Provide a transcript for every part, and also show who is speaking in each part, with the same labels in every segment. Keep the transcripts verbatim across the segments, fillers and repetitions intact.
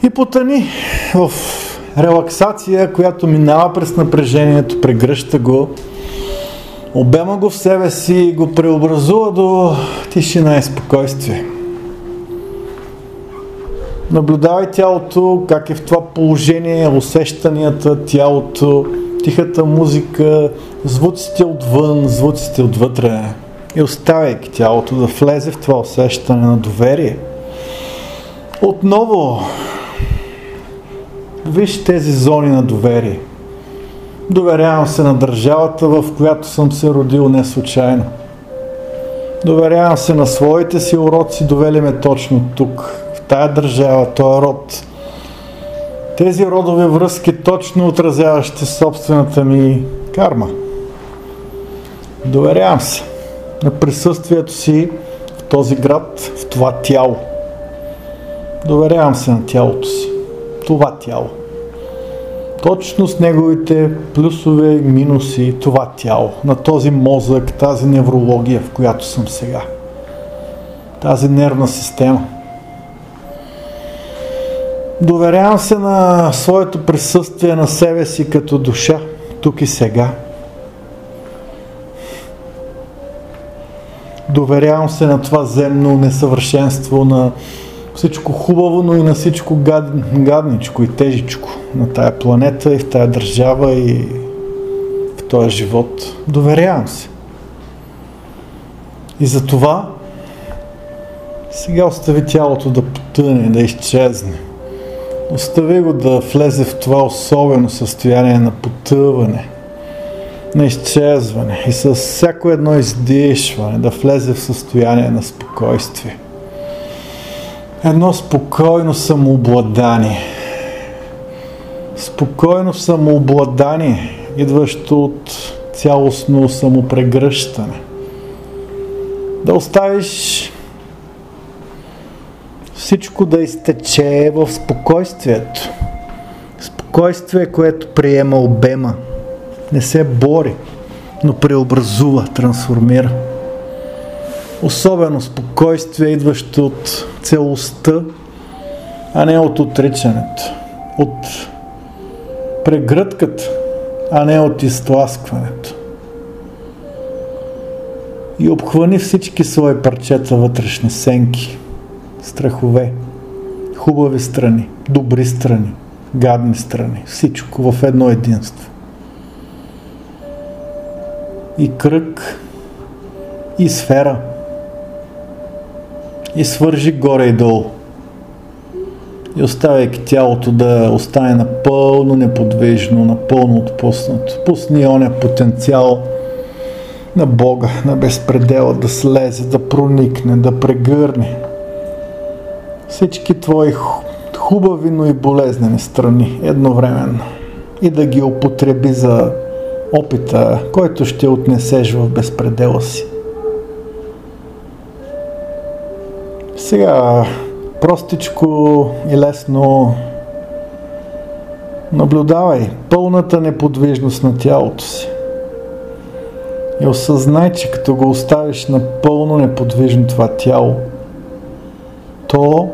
Speaker 1: И потъни в релаксация, която минава през напрежението, прегръща го, обема го в себе си и го преобразува до тишина и спокойствие. Наблюдавай тялото, как е в това положение, усещанията, тялото, тихата музика, звуците отвън, звуците отвътре. И оставяйки тялото да влезе в това усещане на доверие. Отново виж тези зони на доверие. Доверявам се на държавата, в която съм се родил не случайно. Доверявам се на своите си уроци, довели ме точно тук, в тая държава, този род. Тези родови връзки точно отразяващи собствената ми карма. Доверявам се на присъствието си в този град, в това тяло. Доверявам се на тялото си, това тяло. Точно с неговите плюсове и минуси, това тяло, на този мозък, тази неврология, в която съм сега. Тази нервна система. Доверявам се на своето присъствие на себе си като душа, тук и сега. Доверявам се на това земно несъвършенство, на всичко хубаво, но и на всичко гад, гадничко и тежичко на тая планета и в тая държава и в този живот. Доверявам се. И за това сега остави тялото да потъне, да изчезне. Остави го да влезе в това особено състояние на потъване, на изчезване и с всяко едно издишване да влезе в състояние на спокойствие. Едно спокойно самообладание. Спокойно самообладание, идващо от цялостно самопрегръщане. Да оставиш всичко да изтече в спокойствието. Спокойствие, което приема обема. Не се бори, но преобразува, трансформира. Особено спокойствие, идващо от целостта, а не от отричането. От прегръдката, а не от изтласкването. И обхвани всички свои парчета вътрешни сенки, страхове, хубави страни, добри страни, гадни страни, всичко в едно единство. И кръг, и сфера, и свържи горе и долу. И оставяйки тялото да остане напълно неподвижно, напълно отпуснато. Пусни оня потенциал на Бога, на безпредела да слезе, да проникне, да прегърне всички твои хубави, но и болезнени страни едновременно. И да ги употреби за опита, който ще отнесеш в безпредела си. Сега простичко и лесно наблюдавай пълната неподвижност на тялото си. И осъзнай, че като го оставиш напълно неподвижно това тяло, то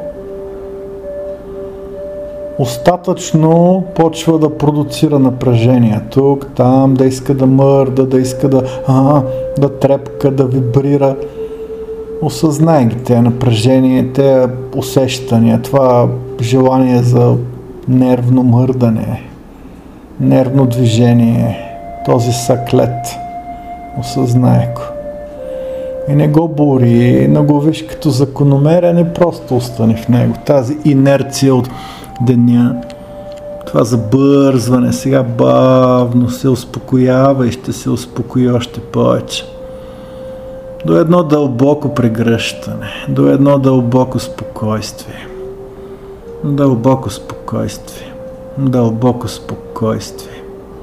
Speaker 1: остатъчно почва да продуцира напрежение. Тук, там, да иска да мърда, да иска да, а, да трепка, да вибрира. Осъзнай ги тези напрежения, тези усещания, това желание за нервно мърдане, нервно движение, този саклет. Осъзнай го. И не го бори, не го виж като закономерен и просто остани в него. Тази инерция от деня, това забързване, сега бавно се успокоява и ще се успокои още повече. До едно дълбоко прегръщане, до едно дълбоко спокойствие. Дълбоко спокойствие, дълбоко спокойствие.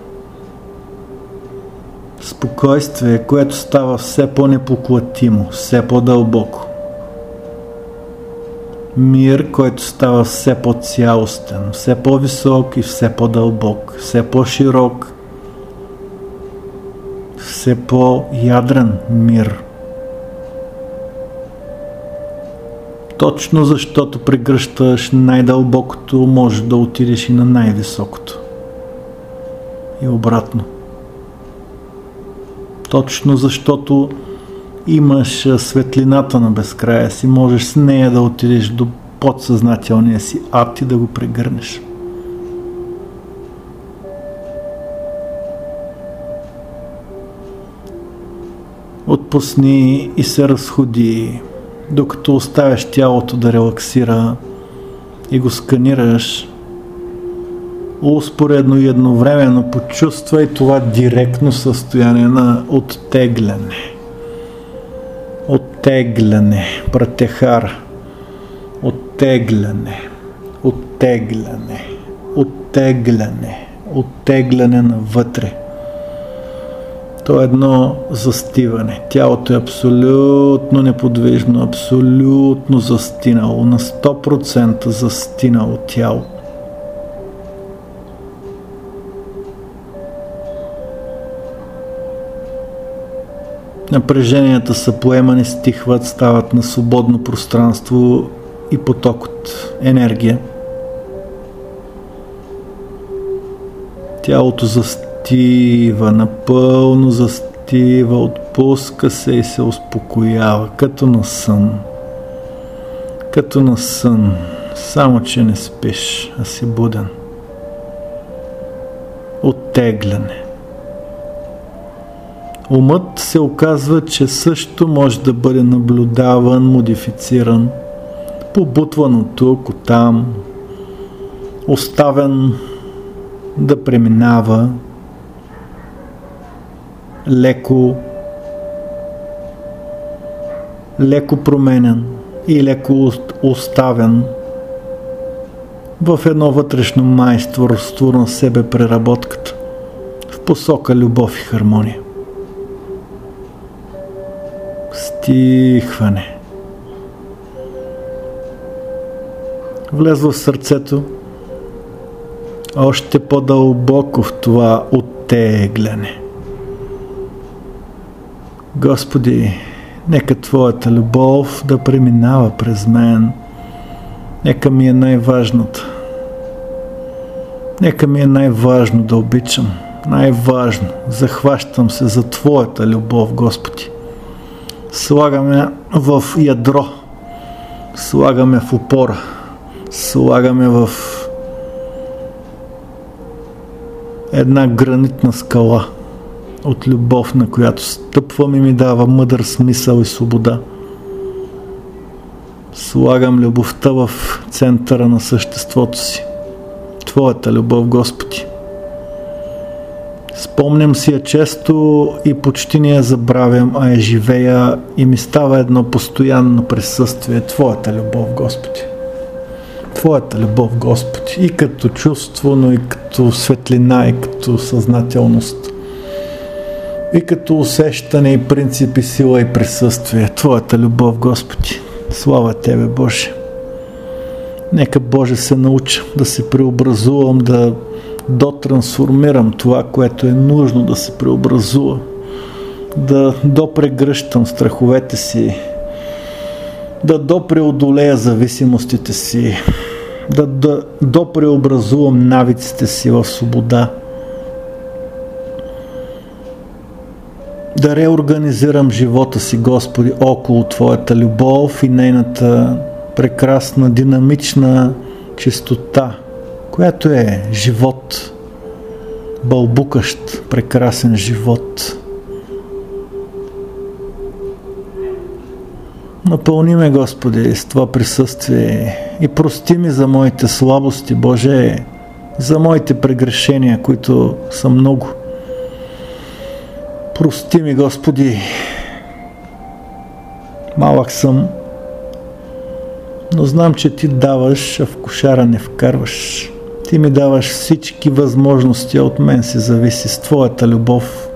Speaker 1: Спокойствие, което става все по-непоклатимо, все по-дълбоко. Мир, който става все по-цялостен, все по-висок и все по-дълбок, все по-широк, все по-ядрен мир. Точно защото прегръщаш най-дълбокото, може да отидеш и на най-високото. И обратно. Точно защото имаш светлината на безкрая си, можеш с нея да отидеш до подсъзнателния си ад и да го прегърнеш. Отпусни и се разходи, докато оставяш тялото да релаксира и го сканираш. Успоредно и едновременно почувствай това директно състояние на оттегляне. Оттегляне, пратехара. Оттегляне, оттегляне, оттегляне, оттегляне навътре. То е едно застиване. Тялото е абсолютно неподвижно, абсолютно застинало, на сто процента застинало тяло. Напреженията са поемани, стихват, стават на свободно пространство и поток от енергия. Тялото застива, напълно застива, отпуска се и се успокоява, като на сън. Като на сън, само че не спиш, а си буден. Оттегляне. Умът се оказва, че също може да бъде наблюдаван, модифициран, побутван от тук, от там, оставен да преминава, леко, леко променен и леко оставен в едно вътрешно майсторство на себе преработката в посока любов и хармония. Стихване. Влез в сърцето, още по-дълбоко в това оттегляне. Господи, нека Твоята любов да преминава през мен. Нека ми е най-важната. Нека ми е най-важно да обичам. Най-важно. Захващам се за Твоята любов, Господи. Слагаме в ядро. Слагаме в опора. Слагаме в една гранитна скала от любов, на която стъпвам и ми дава мъдър смисъл и свобода. Слагам любовта в центъра на съществото си. Твоята любов, Господи. Спомням си я често и почти не я забравям, а я живея и ми става едно постоянно присъствие. Твоята любов, Господи. Твоята любов, Господи. И като чувство, но и като светлина, и като съзнателност. И като усещане, и принцип, и сила, и присъствие. Твоята любов, Господи. Слава Тебе, Боже. Нека, Боже, се науча да се преобразувам, да дотрансформирам това, което е нужно да се преобразува. Да допрегръщам страховете си. Да допреодолея зависимостите си. Да, да допреобразувам навиците си в свобода. Да реорганизирам живота си, Господи, около Твоята любов и нейната прекрасна, динамична чистота, която е живот, бълбукащ, прекрасен живот. Напълни ме, Господи, с това присъствие и прости ми за моите слабости, Боже, за моите прегрешения, които са много. Прости ми, Господи, малък съм, но знам, че Ти даваш, а в кошара не вкарваш. Ти ми даваш всички възможности, от мен се зависи с Твоята любов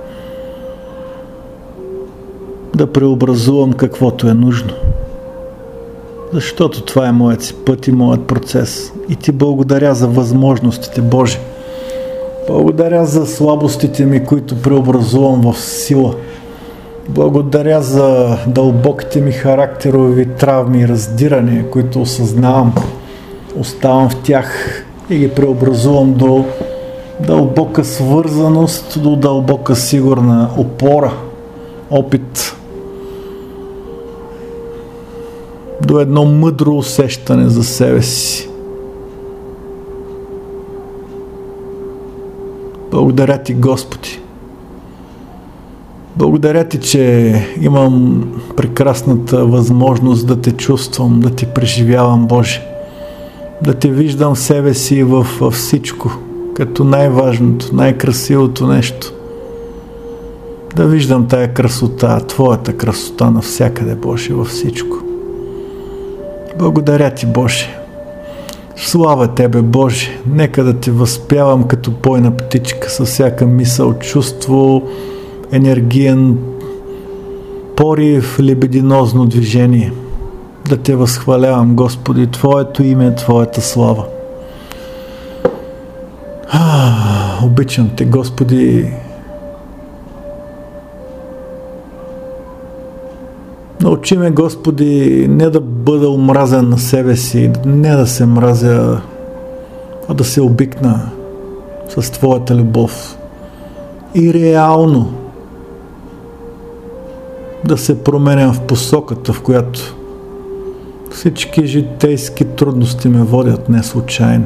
Speaker 1: да преобразувам каквото е нужно. Защото това е моят си път и моят процес. И Ти благодаря за възможностите, Боже. Благодаря за слабостите ми, които преобразувам в сила. Благодаря за дълбоките ми характерови травми и раздирания, които осъзнавам. Оставам в тях и ги преобразувам до дълбока свързаност, до дълбока сигурна опора, опит, до едно мъдро усещане за себе си. Благодаря ти, Господи. Благодаря ти, че имам прекрасната възможност да те чувствам, да те преживявам, Боже. Да те виждам себе си във, във всичко, като най-важното, най-красивото нещо. Да виждам тая красота, Твоята красота навсякъде, Боже, във всичко. Благодаря ти, Боже. Слава Тебе, Боже. Нека да те възпявам като пойна птичка със всяка мисъл, чувство, енергиен порив, лебединозно движение. Да те възхвалявам, Господи, Твоето име, Твоята слава. А, обичам те, Господи. Научи ме, Господи, не да бъда омразен на себе си, не да се мразя, а да се обикна с Твоята любов. И реално да се променям в посоката, в която всички житейски трудности ме водят не случайно.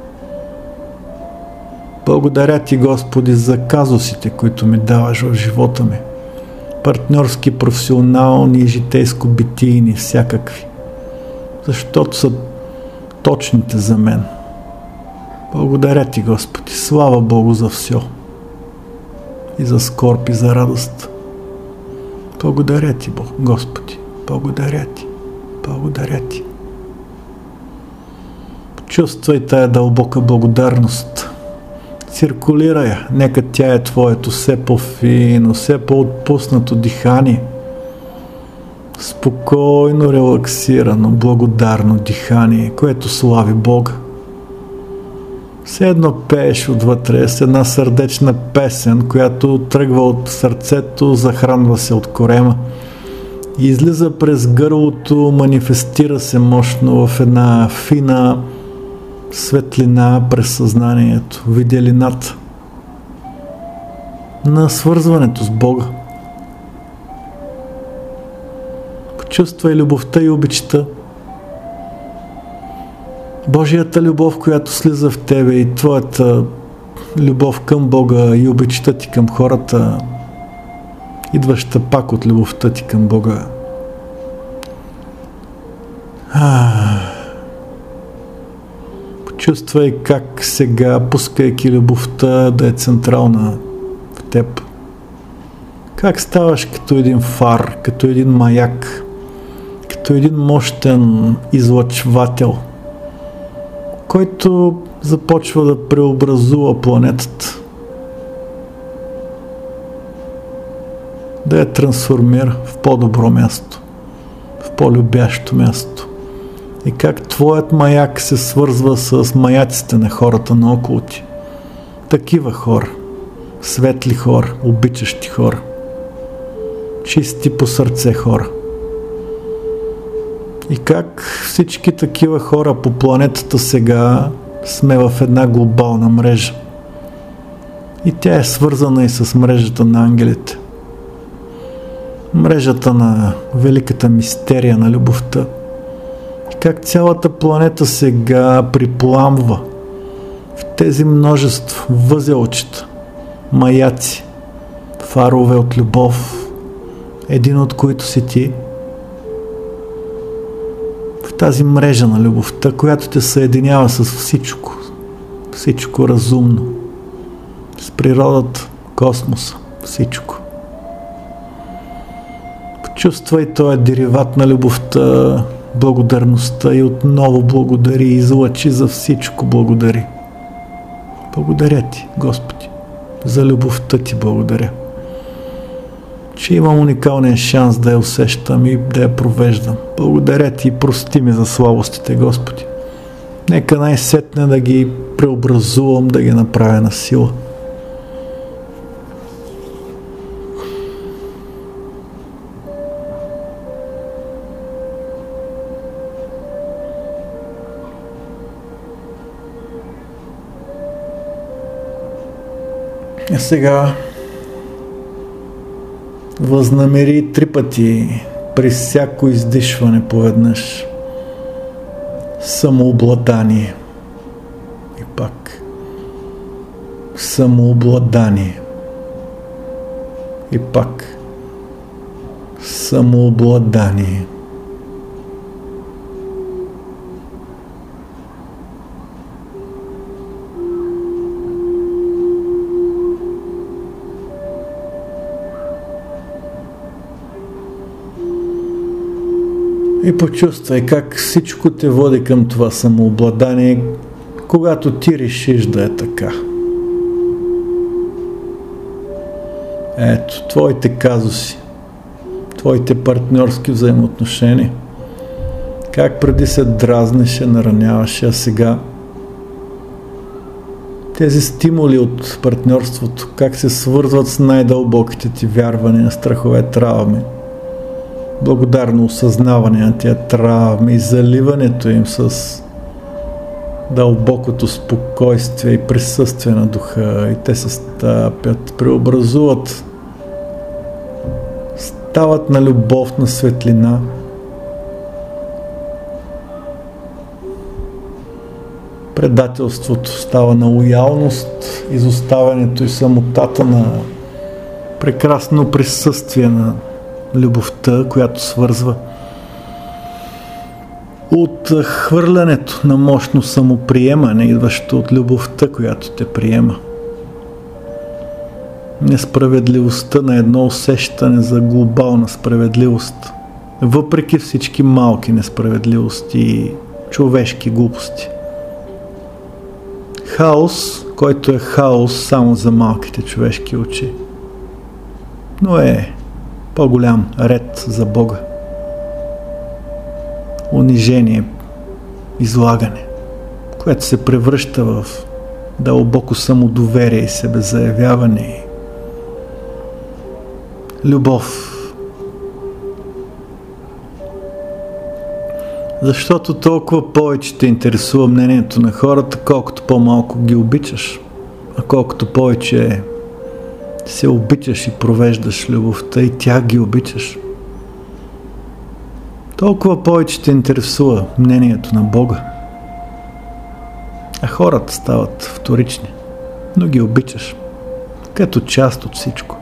Speaker 1: Благодаря ти, Господи, за казусите, които ми даваш в живота ми. Партньорски, професионални и житейско-битийни, всякакви. Защото са точните за мен. Благодаря ти, Господи. Слава Богу за все. И за скорб, и за радост. Благодаря ти, Бог, Господи. Благодаря ти. Благодаря ти. Чувствай тая дълбока благодарност. Циркулирай я. Нека тя е Твоето все по-фино, все по-отпуснато дихание. Спокойно, релаксирано, благодарно дихание, което слави Бога. Все едно пееш отвътре с една сърдечна песен, която тръгва от сърцето, захранва се от корема и излиза през гърлото, манифестира се мощно в една фина светлина през съзнанието, виделината на свързването с Бога. Почувствай любовта и обичта. Божията любов, която слиза в тебе, и Твоята любов към Бога и обичта ти към хората, идваща пак от любовта ти към Бога. Почувствай как сега, пускайки любовта да е централна в теб, как ставаш като един фар, като един маяк, като един мощен излъчвател, който започва да преобразува планетата, да я трансформира в по-добро място, в по-любящо място. И как твоят маяк се свързва с маяците на хората наоколо ти. Такива хора, светли хора, обичащи хора, чисти по сърце хора. И как всички такива хора по планетата сега сме в една глобална мрежа. И тя е свързана и с мрежата на ангелите. Мрежата на великата мистерия на любовта. И как цялата планета сега припламва в тези множество възелчета, маяци, фарове от любов, един от които си ти, в тази мрежа на любовта, която те съединява с всичко, всичко разумно, с природата, космоса, всичко. Почувствай този дериват на любовта, благодарността и отново благодари и излъчи за всичко благодари. Благодаря ти, Господи, за любовта ти благодаря, че имам уникалния шанс да я усещам и да я провеждам. Благодаря ти и прости ми за слабостите, Господи. Нека най-сетне да ги преобразувам, да ги направя на сила. И сега възнамери три пъти при всяко издишване поведнъж самообладание. И пак самообладание. И пак самообладание. И почувствай как всичко те води към това самообладание, когато ти решиш да е така. Ето, твоите казуси, твоите партньорски взаимоотношения, как преди се дразнеше, нараняваше, а сега тези стимули от партньорството, как се свързват с най-дълбоките ти вярвания, страхове, травми. Благодарно осъзнаване на тия травми и заливането им с дълбокото спокойствие и присъствие на духа, и те се стъпят, преобразуват, стават на любов, на светлина. Предателството става на лоялност, изоставянето и самотата на прекрасно присъствие на любовта, която свързва. От хвърлянето на мощно самоприемане, идващо от любовта, която те приема. Несправедливостта на едно усещане за глобална справедливост, въпреки всички малки несправедливости и човешки глупости. Хаос, който е хаос само за малките човешки очи, но е по-голям ред за Бога. Унижение, излагане, което се превръща в дълбоко самодоверие и себезаявяване. Любов. Защото толкова повече те интересува мнението на хората, колкото по-малко ги обичаш, а колкото повече се обичаш и провеждаш любовта и тя ги обичаш. Толкова повече те интересува мнението на Бога. А хората стават вторични, но ги обичаш като част от всичко.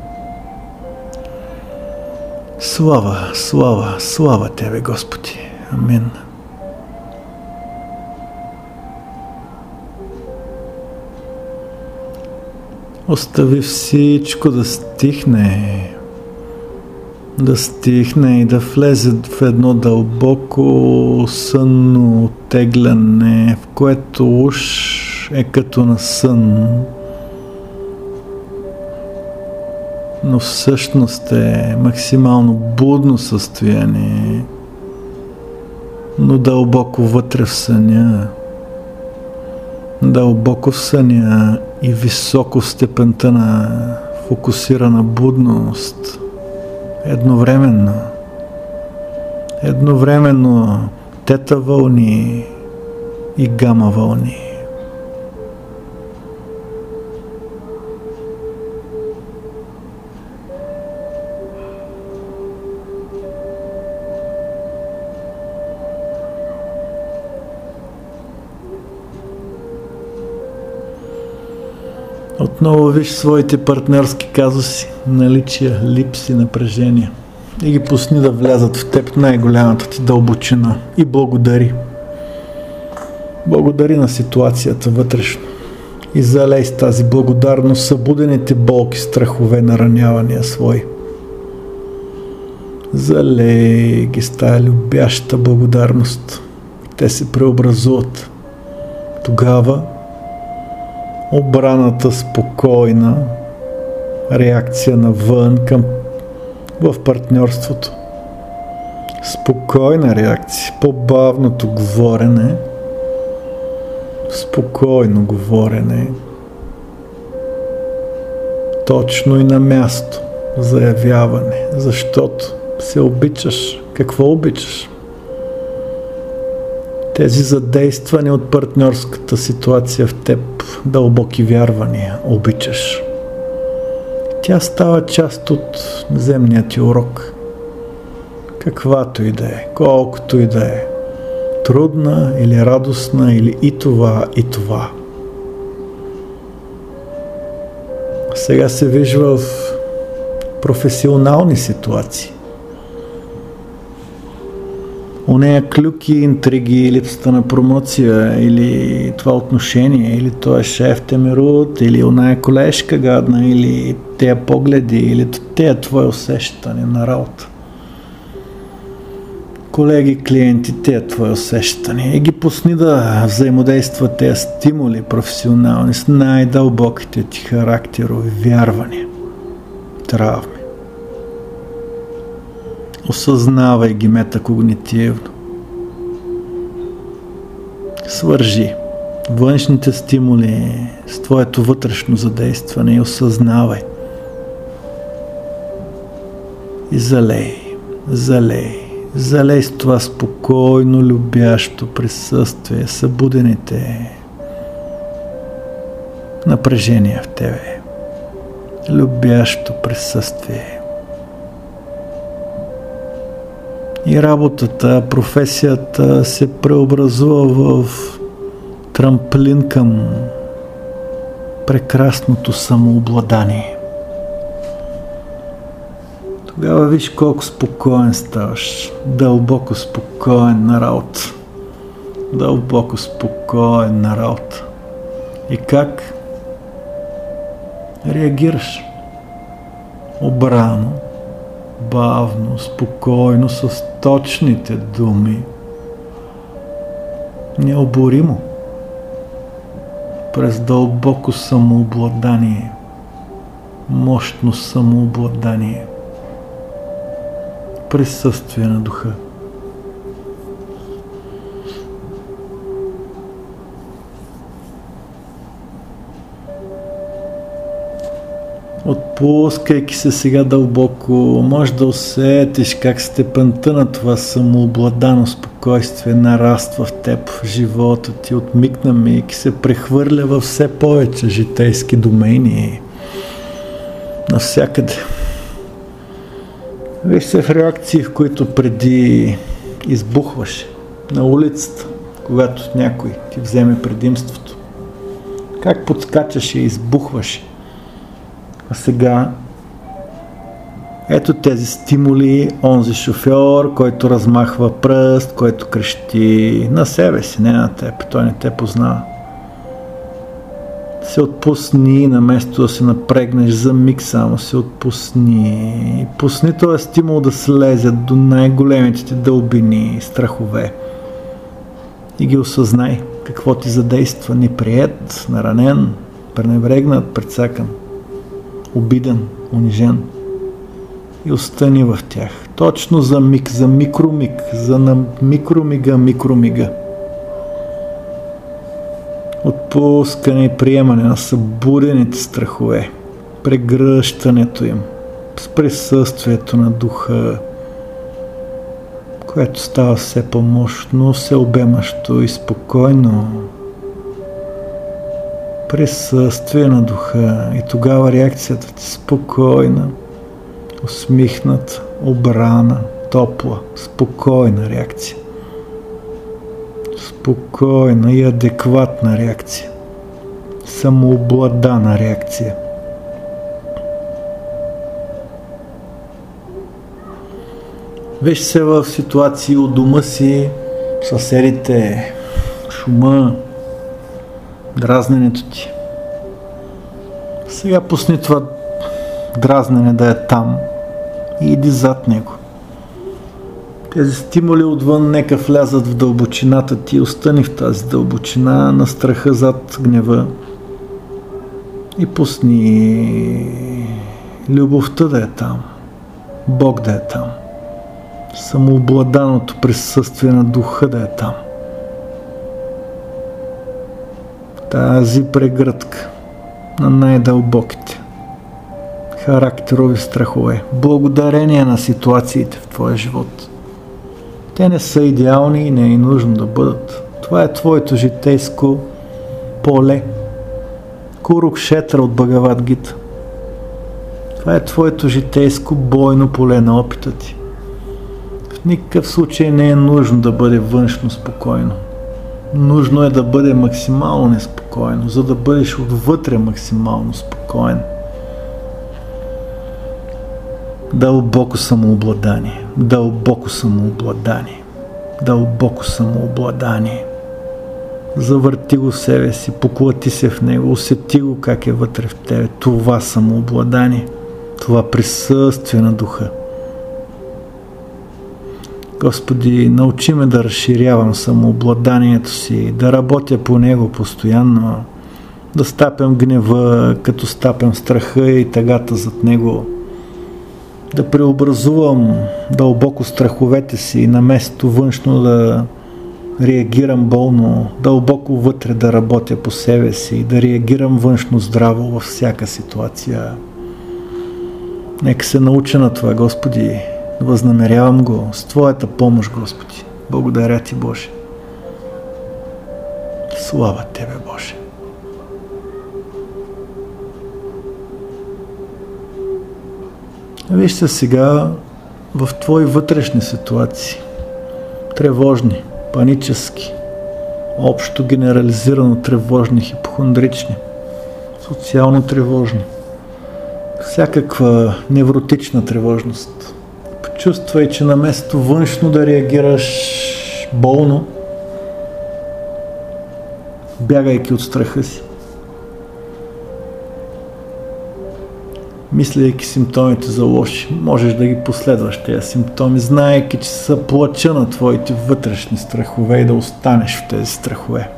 Speaker 1: Слава, слава, слава Тебе, Господи! Амин. Остави всичко да стихне, да стихне и да влезе в едно дълбоко сънно оттегляне, в което уж е като на сън, но всъщност е максимално будно състояние, но дълбоко вътре в съня, дълбоко в съня и високо в степента на фокусирана будност. Едновременно, едновременно тета вълни и гама вълни. Отново виж своите партньорски казуси, наличия, липси, напрежения и ги пусни да влязат в теб най-голямата ти дълбочина и благодари. Благодари на ситуацията вътрешно и залей с тази благодарност събудените болки, страхове, наранявания свои. Залей ги с тая любяща благодарност. Те се преобразуват. Тогава обраната спокойна реакция навън към в партньорството. Спокойна реакция, по-бавното говорене, спокойно говорене, точно и на място, заявяване, защото се обичаш. Какво обичаш? Тези задействани от партньорската ситуация в теб дълбоки вярвания обичаш. Тя става част от земния ти урок. Каквато и да е, колкото и да е. Трудна или радостна, или и това, и това. Сега се вижда в професионални ситуации. Онея клюки, интриги, липсата на промоция, или това отношение, или той шеф темерут, или оная колежка гадна, или тея погледи, или тея твое усещане на работа. Колеги, клиенти, тея твое усещане. И ги пусни да взаимодействат тези стимули професионални с най-дълбоките ти характерови вярвания, травми. Осъзнавай ги метакогнитивно. Свържи външните стимули с твоето вътрешно задействане и осъзнавай. И залей, залей, залей с това спокойно, любящо присъствие, събудените напрежения в тебе. Любящо присъствие. И работата, професията се преобразува в трамплин към прекрасното самообладание. Тогава виж колко спокоен ставаш, дълбоко спокоен на работа, дълбоко спокоен на работа. И как реагираш? Обрано, бавно, спокойно, с точните думи, необоримо, през дълбоко самообладание, мощно самообладание, присъствие на духа. Отпускайки се сега дълбоко, може да усетиш как степента на това самообладано спокойствие нараства в теб, в живота ти, от миг на миг се прехвърля във все повече житейски домени, навсякъде. Виж се в реакции, в които преди избухваш на улицата, когато някой ти вземе предимството. Как подскачаш и избухваш. А сега ето тези стимули, онзи шофьор, който размахва пръст, който крещи на себе си, не на теб, той не те познава. Се отпусни, наместо да се напрегнеш за миг, само се отпусни. Пусни този стимул да слезе до най-големите ти дълбини, страхове. И ги осъзнай какво ти задейства, неприет, наранен, пренебрегнат, прецакан, обиден, унижен. И остани в тях. Точно за миг, за микромиг, за на микромига, микромига. Отпускане и приемане на събудените страхове, прегръщането им с присъствието на духа, което става все по-мощно, все обемащо и спокойно. Присъствие на духа и тогава реакцията ти спокойна, усмихната, обрана, топла, спокойна реакция. Спокойна и адекватна реакция. Самообладана реакция. Виж се в ситуации у дома си, съседите, шума, дразненето ти. Сега пусни това дразнене да е там и иди зад него. Тези стимули отвън нека влязат в дълбочината ти, остани в тази дълбочина на страха зад гнева и пусни любовта да е там, Бог да е там, самообладаното присъствие на духа да е там. Тази прегръдка на най-дълбоките характерови страхове, благодарение на ситуациите в твоя живот. Те не са идеални и не е нужно да бъдат. Това е твоето житейско поле. Курукшетра от Бхагавад Гита. Това е твоето житейско бойно поле на опита ти. В никакъв случай не е нужно да бъде външно спокойно. Нужно е да бъде максимално неспокойно, за да бъдеш отвътре максимално спокоен. Дълбоко самообладание, дълбоко самообладание, дълбоко самообладание. Завърти го в себе си, поклати се в него, усети го как е вътре в тебе. Това самообладание, това присъствие на духа. Господи, научи ме да разширявам самообладанието си, да работя по него постоянно, да стапям гнева, като стапям страха и тъгата зад него, да преобразувам дълбоко страховете си и на место външно да реагирам болно, дълбоко вътре да работя по себе си, да реагирам външно здраво във всяка ситуация. Нека се науча на това, Господи. Възнамерявам го с Твоята помощ, Господи. Благодаря Ти, Боже. Слава Тебе, Боже. Виж се сега в Твои вътрешни ситуации. Тревожни, панически, общо генерализирано тревожни, хипохондрични, социално тревожни, всякаква невротична тревожност. Почувствай, че наместо външно да реагираш болно, бягайки от страха си, мислейки симптомите за лоши, можеш да ги последваш тези симптоми, знаейки, че са плача на твоите вътрешни страхове и да останеш в тези страхове.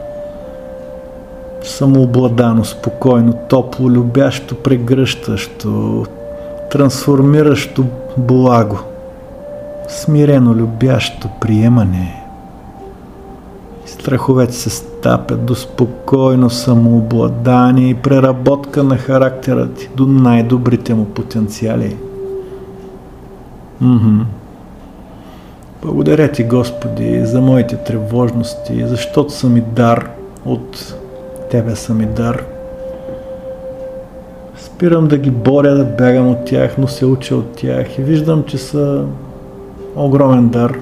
Speaker 1: Самообладано, спокойно, топло, любящо, прегръщащо, трансформиращо благо, смирено, любящо приемане. Страховете се стапят до спокойно самообладание и преработка на характера ти до най-добрите му потенциали. Mm-hmm. Благодаря Ти, Господи, за моите тревожности, защото са ми дар, от Тебе са ми дар. Спирам да ги боря, да бягам от тях, но се уча от тях и виждам, че са огромен дар.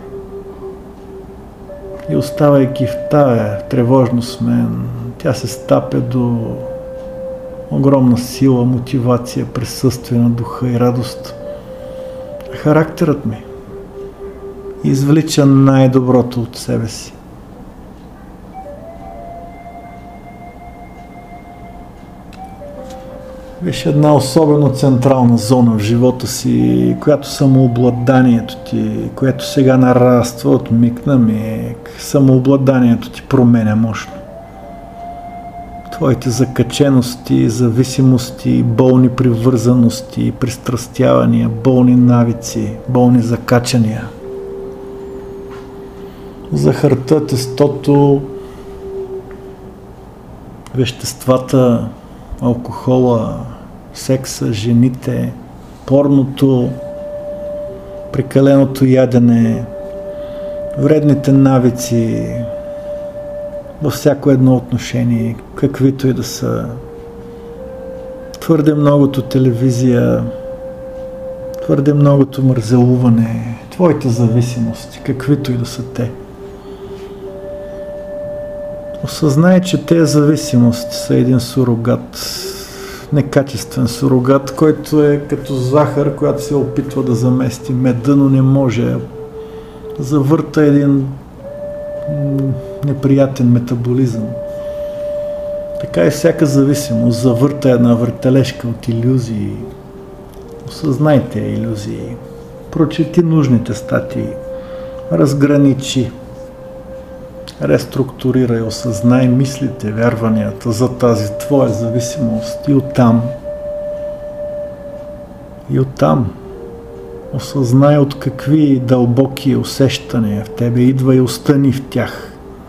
Speaker 1: И оставайки в тая тревожност в мен, тя се стапя до огромна сила, мотивация, присъствие на духа и радост. Характерът ми извлича най-доброто от себе си. Виж една особено централна зона в живота си, която самообладанието ти, което сега нараства от миг на миг, самообладанието ти променя мощно. Твоите закачености, зависимости, болни привързаности, пристрастявания, болни навици, болни закачания. Захарта, тестото, веществата, алкохола, секса, жените, порното, прекаленото ядене, вредните навици във всяко едно отношение, каквито и да са, твърде многото телевизия, твърде многото мързелуване, твоите зависимости, каквито и да са те. Осъзнай, че тези зависимости са един сурогат, некачествен сурогат, който е като захар, която се опитва да замести меда, но не може. Завърта един неприятен метаболизъм. Така и всяка зависимост завърта една въртележка от илюзии. Осъзнайте илюзии. Прочети нужните статии. Разграничи. Реструктурирай, осъзнай мислите, вярванията за тази твоя зависимост и оттам, и оттам осъзнай от какви дълбоки усещания в тебе идва и остани в тях.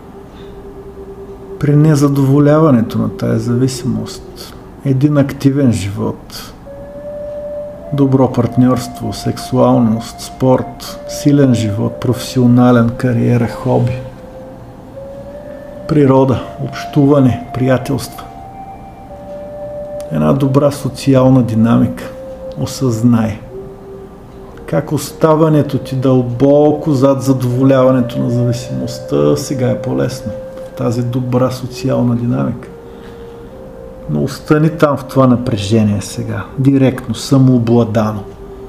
Speaker 1: При незадоволяването на тази зависимост, един активен живот, добро партньорство, сексуалност, спорт, силен живот, професионален, кариера, хоби, природа, общуване, приятелства. Една добра социална динамика. осъзнай как оставането ти дълбоко зад задоволяването на зависимостта сега е по-лесно в тази добра социална динамика. Но остани там в това напрежение сега, директно, самообладано.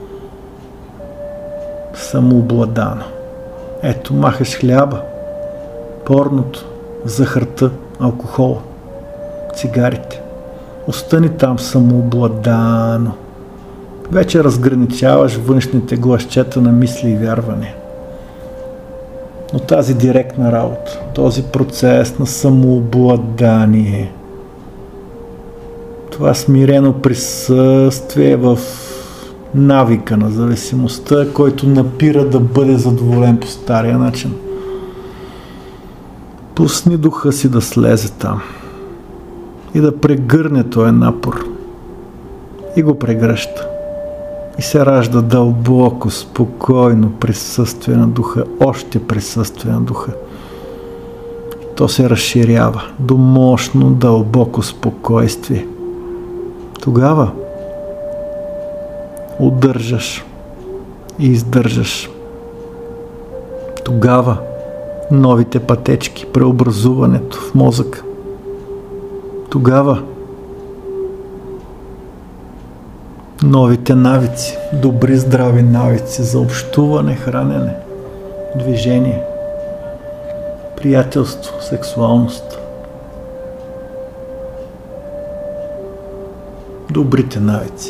Speaker 1: Самообладано. Ето, махаш хляба, порното, захарта, алкохола, цигарите. Остани там самообладано. Вече разграничаваш външните гласчета на мисли и вярвания. Но тази директна работа, този процес на самообладание, това смирено присъствие в навика на зависимостта, който напира да бъде задоволен по стария начин. Пусни духа си да слезе там и да прегърне този напор. И го прегръща. И се ражда дълбоко, спокойно присъствие на духа, още присъствие на духа. То се разширява до мощно, дълбоко спокойствие. Тогава удържаш и издържаш. Тогава новите пътечки, преобразуването в мозъка. Тогава новите навици, добри здрави навици за общуване, хранене, движение, приятелство, сексуалност. Добрите навици.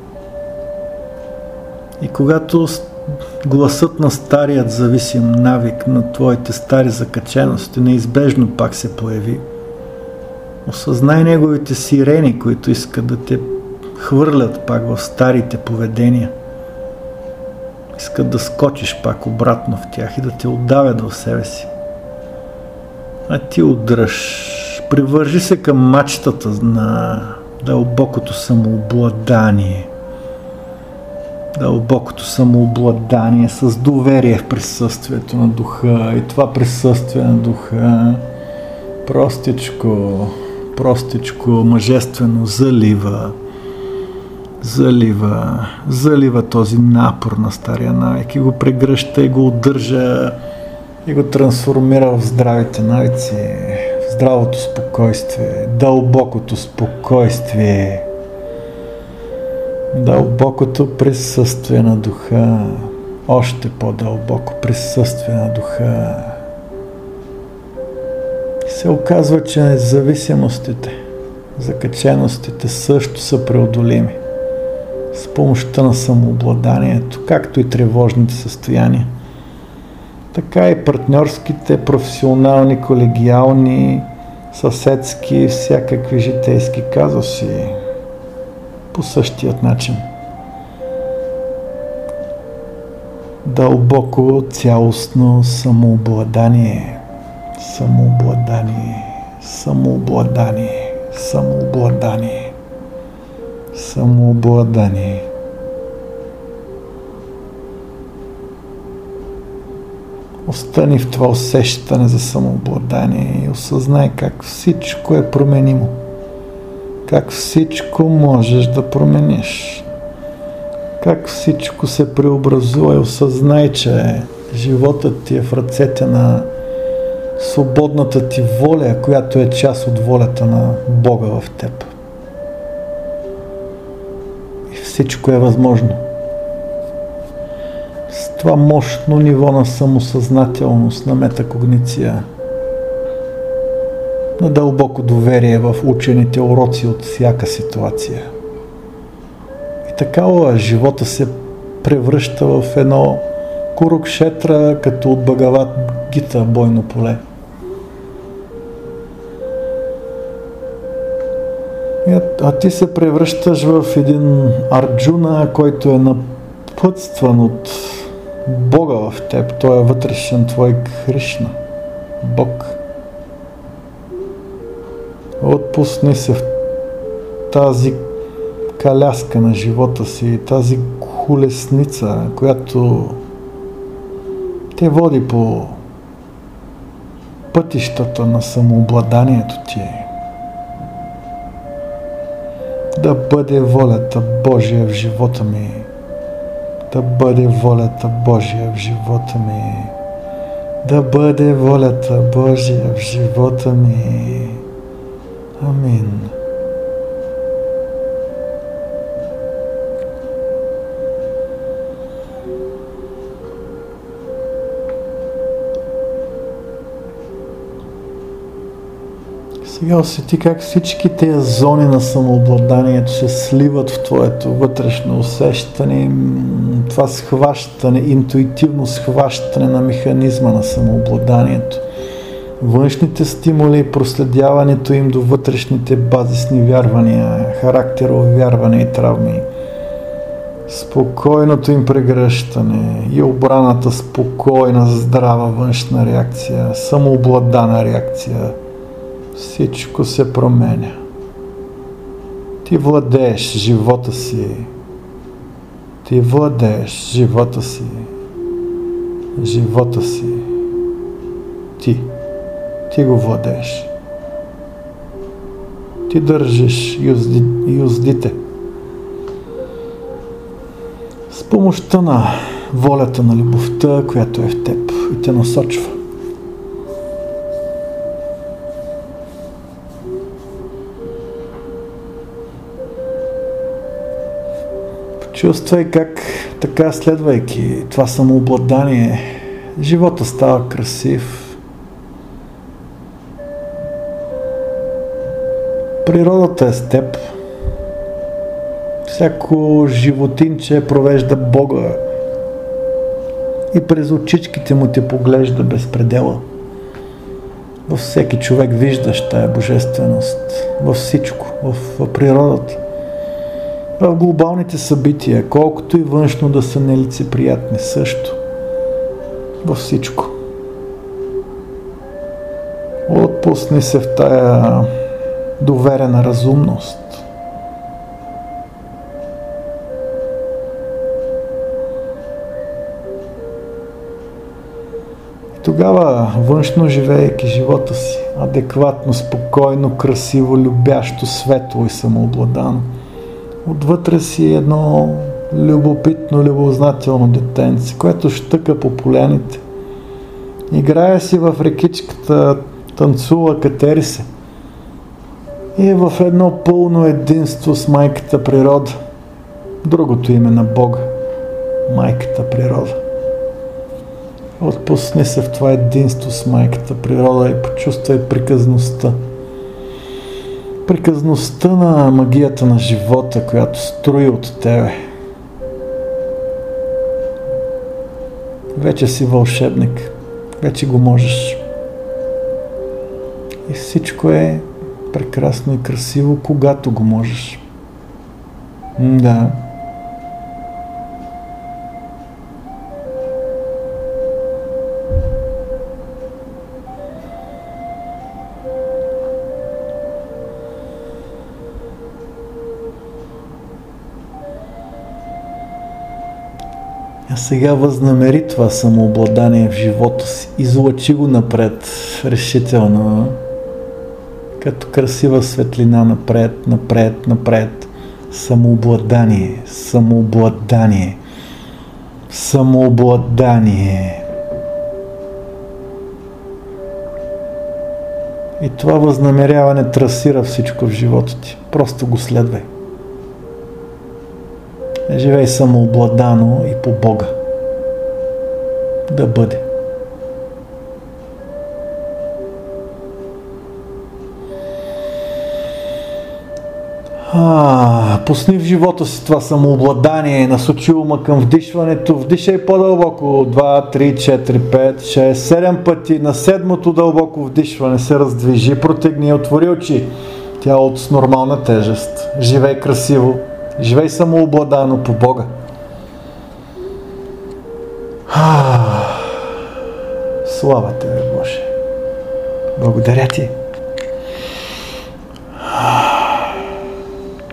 Speaker 1: И когато гласът на старият зависим навик на твоите стари закачености неизбежно пак се появи, осъзнай неговите сирени, които искат да те хвърлят пак в старите поведения. Искат да скочиш пак обратно в тях и да те отдавят в себе си. А ти удръж. Привържи се към мачтата на дълбокото самообладание. Дълбокото самообладание с доверие в присъствието на духа. И това присъствие на духа простичко, простичко, мъжествено залива, залива, залива този напор на стария навик и го прегръща и го удържа и го трансформира в здравите навици, в здравото спокойствие, дълбокото спокойствие, дълбокото присъствие на духа, още по-дълбоко присъствие на духа. И се оказва, че зависимостите, закаченостите също са преодолими с помощта на самообладанието, както и тревожните състояния. Така и партньорските, професионални, колегиални, съседски, всякакви житейски казуси по същият начин. Дълбоко, цялостно самообладание, самообладание, самообладание, самообладание, самообладание. Остани в това усещане за самообладание и осъзнай как всичко е променимо. Как всичко можеш да промениш. Как всичко се преобразува и осъзнай, че животът ти е в ръцете на свободната ти воля, която е част от волята на Бога в теб. И всичко е възможно. С това мощно ниво на самосъзнателност, на метакогниция, на дълбоко доверие в учените уроци от всяка ситуация. И така живота се превръща в едно Курукшетра, като от Бхагавад Гита бойно поле. А ти се превръщаш в един Арджуна, който е напътстван от Бога в теб. Той е вътрешен твой Кришна, Бог. Отпусни се в тази каляска на живота си, тази колесница, която те води по пътищата на самообладанието ти. Да бъде волята Божия в живота ми. Да бъде волята Божия в живота ми. Да бъде волята Божия в живота ми. Амин. Сега усети как всички тези зони на самообладанието се сливат в твоето вътрешно усещане, това схващане, интуитивно схващане на механизма на самообладанието. Външните стимули и проследяването им до вътрешните базисни вярвания, характерови вярвания и травми. Спокойното им прегръщане и обраната спокойна, здрава външна реакция, самообладана реакция. Всичко се променя. Ти владееш живота си. Ти владееш живота си. Живота си. Ти. Ти го владееш. Ти държиш юзди, юздите. С помощта на волята на любовта, която е в теб и те насочва. Чувствай как така, следвайки това самообладание, живота става красив. Природата е с теб. Всяко животинче провежда Бога и през очичките му те поглежда без предела. Във всеки човек виждаш тая божественост. Във всичко. В, в природата. В глобалните събития, колкото и външно да са нелицеприятни, също. Във всичко. Отпусни се в тая доверена разумност. И тогава, външно живеейки живота си, адекватно, спокойно, красиво, любящо, светло и самообладано, отвътре си едно любопитно, любознателно детенце, което щъка по поляните. Играе си в рекичката, танцува, катери се. И е в едно пълно единство с майката природа. Другото име на Бога. Майката природа. Отпусни се в това единство с майката природа и почувствай приказността. Приказността на магията на живота, която струи от тебе. Вече си вълшебник. Вече го можеш. И всичко е прекрасно и красиво, когато го можеш. Да. А сега възнамери това самообладание в живота си. Излъчи го напред, решително, като красива светлина напред, напред, напред. Самообладание, самообладание, самообладание. И това възнамеряване трасира всичко в живота ти. Просто го следвай. Живей самообладано и по Бога. Да бъде. А, пусни в живота си това самообладание, насочи ума към вдишването, вдишай по-дълбоко, два, три, четири, пет, шест, седем пъти, на седмото дълбоко вдишване се раздвижи, протегни, отвори очи, тялото с нормална тежест, живей красиво, живей самообладано по Бога. А, слава Тебе, Боже! Благодаря Ти!